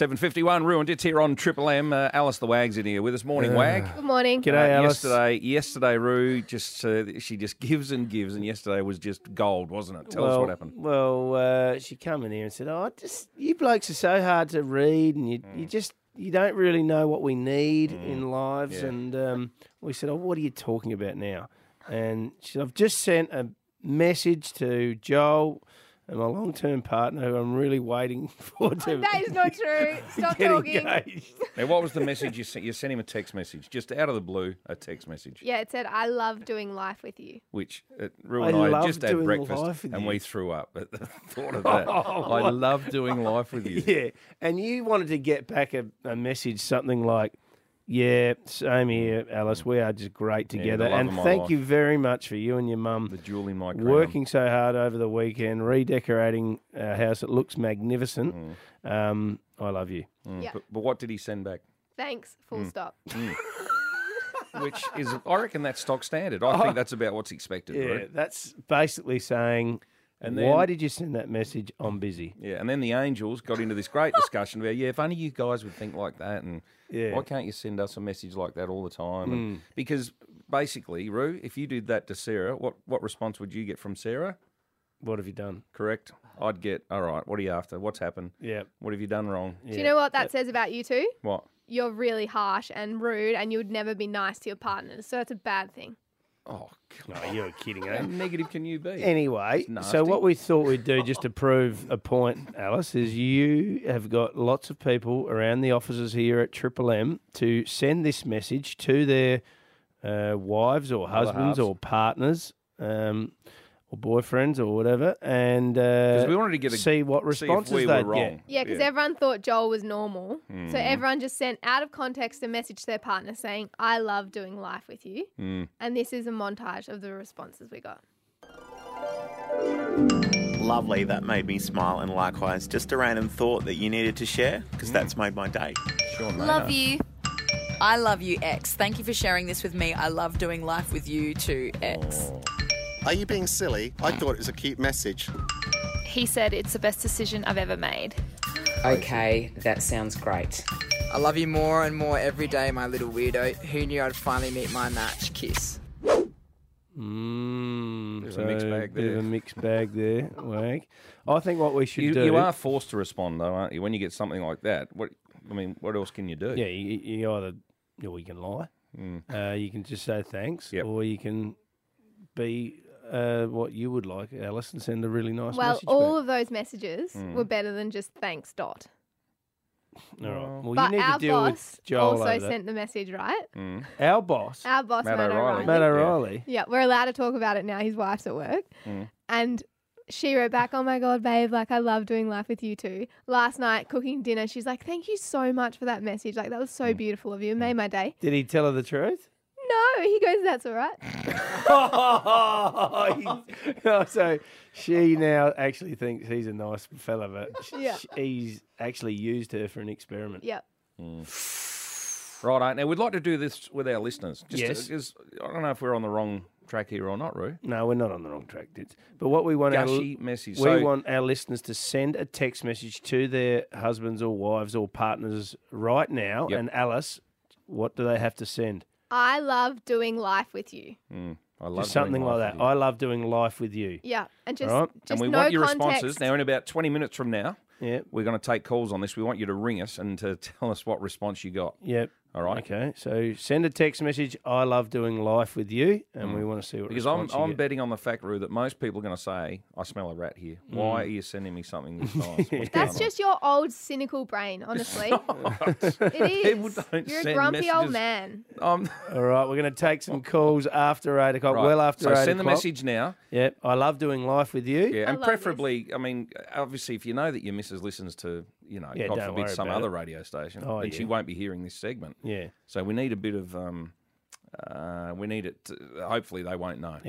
7:51, Ruined. It's here on Triple M. Alice the Wag's in here with us. Morning, Wag. Good morning. G'day, Alice. Yesterday, Roo, she just gives and gives, and yesterday was just gold, wasn't it? Tell us what happened. Well, she come in here and said, you blokes are so hard to read, and you don't really know what we need in lives. Yeah. And we said, what are you talking about now? And she said, I've just sent a message to Joel and my long-term partner, who I'm really waiting for to That is not true. Stop get talking. engaged. Now, what was the message you sent? You sent him a text message, just out of the blue, a text message. Yeah, it said, I love doing life with you. Which Roo and I love just had doing breakfast life with and you. we threw up at the thought of that. I love doing life with you. Yeah, and you wanted to get back a message, something like, yeah, same here, Alice. We are just great together. the love And of my thank life. you very much for you and your mum The jewel in my crown. working so hard over the weekend, redecorating our house. It looks magnificent. I love you. Yeah. But what did he send back? Thanks. Full stop. Which is, I reckon that's stock standard. I think that's about what's expected, Yeah, right? that's basically saying, And why then- did you send that message? I'm busy. Yeah, and then the Angels got into this great discussion about, if only you guys would think like that, and Yeah. why can't you send us a message like that all the time? And because basically, Roo, if you did that to Sarah, what response would you get from Sarah? What have you done? Correct? I'd get, all right, what are you after? What's happened? Yeah. What have you done wrong? Do you know what that says about you two? What? You're really harsh and rude and you would never be nice to your partners. So that's a bad thing. Oh, No, you're kidding, how eh? negative can you be? Anyway, nasty. so what we thought we'd do, just to prove a point, Alice, is you have got lots of people around the offices here at Triple M to send this message to their wives or husbands halves. or partners or boyfriends or whatever, and we wanted to get see what see if responses we were they'd wrong. get. Yeah, because everyone thought Joel was normal. So everyone just sent out of context a message to their partner saying, I love doing life with you. And this is a montage of the responses we got. Lovely, that made me smile, and likewise, just a random thought that you needed to share, because that's made my day. Sean Love Maynard. you. I love you, X. Thank you for sharing this with me. I love doing life with you too, X. Are you being silly? I thought it was a cute message. He said it's the best decision I've ever made. Okay, that sounds great. I love you more and more every day, my little weirdo. Who knew I'd finally meet my match? Kiss. There's a mixed bag Bit of there. a mixed bag there, Wag. I think what we should do... You are forced to respond, though, aren't you? When you get something like that, what else can you do? Yeah, you either... Or you can lie. You can just say thanks. Yep. Or you can be what you would like, Alice, and send a really nice Well, message all back. of those messages were better than just thanks, Dot. All right. Well, But you need our to deal boss with Joel also over that. sent the message, right? Our boss, Our boss, Matt Matt O'Reilly. O'Reilly. Matt O'Reilly. Yeah, we're allowed to talk about it now. His wife's at work. And she wrote back, oh my God, babe, like I love doing life with you too. Last night, cooking dinner, she's like, thank you so much for that message. Like, that was so beautiful of you. It made my day. Did he tell her the truth? No, he goes, that's all right. So she now actually thinks he's a nice fella, but Yeah. he's actually used her for an experiment. Yep. Right, now we'd like to do this with our listeners. Yes. Because I don't know if we're on the wrong track here or not, Roo. No, we're not on the wrong track, dudes. But what we want Gushy message. we So- want our listeners to send a text message to their husbands or wives or partners right now. Yep. And Alice, what do they have to send? I love doing life with you. I love Just something doing like life that. with you. I love doing life with you. Yeah. And just, Right. just And we no want your context. responses. Now, in about 20 minutes from now, Yep. we're going to take calls on this. We want you to ring us and to tell us what response you got. Yep. All right. Okay. So send a text message. I love doing life with you, and we want to see what Because response you I'm get. betting on the fact, Roo, that most people are going to say, I smell a rat here. Why are you sending me something this nice? What's going That's on? just your old cynical brain, honestly. It is. People don't You're a send grumpy old messages. man. All right. We're going to take some calls after 8 o'clock. Right. Well after so 8 send the o'clock. message now. Yep. I love doing life with you. Yeah, and love preferably, I mean, obviously, if you know that your missus listens to, Yeah, God don't forbid, worry some about other it. radio station, Oh, then yeah. she won't be hearing this segment. Yeah. So we need a bit of, we need it. Hopefully, they won't know.